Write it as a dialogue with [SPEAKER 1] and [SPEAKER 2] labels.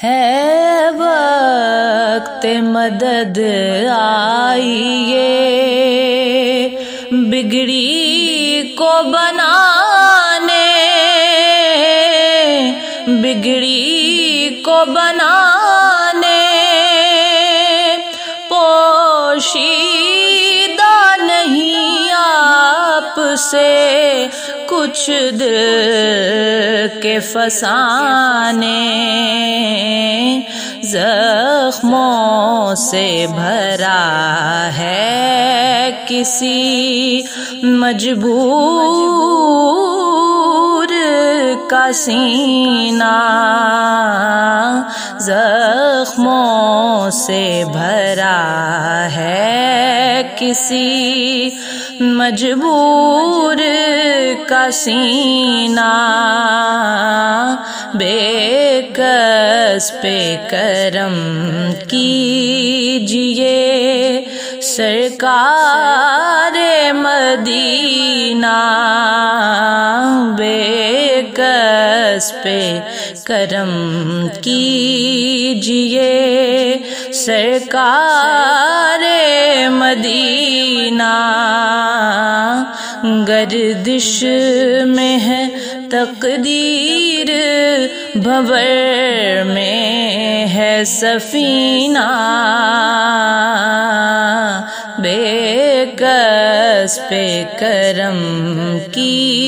[SPEAKER 1] ہے وقت مدد آئیے بگڑی کو بنانے، بگڑی کو بنانے، پوشیدہ نہیں آپ سے کچھ دل کے فسانے، زخموں سے بھرا ہے کسی مجبور کا سینہ، زخموں سے بھرا ہے کسی مجبور کا سینہ، بے کس پہ کرم کیجئے سرکار مدینہ، بے کس پہ کرم کیجئے سرکار مدینہ، گردش میں ہے تقدیر بھنور میں ہے سفینہ، بے کس پہ کرم کی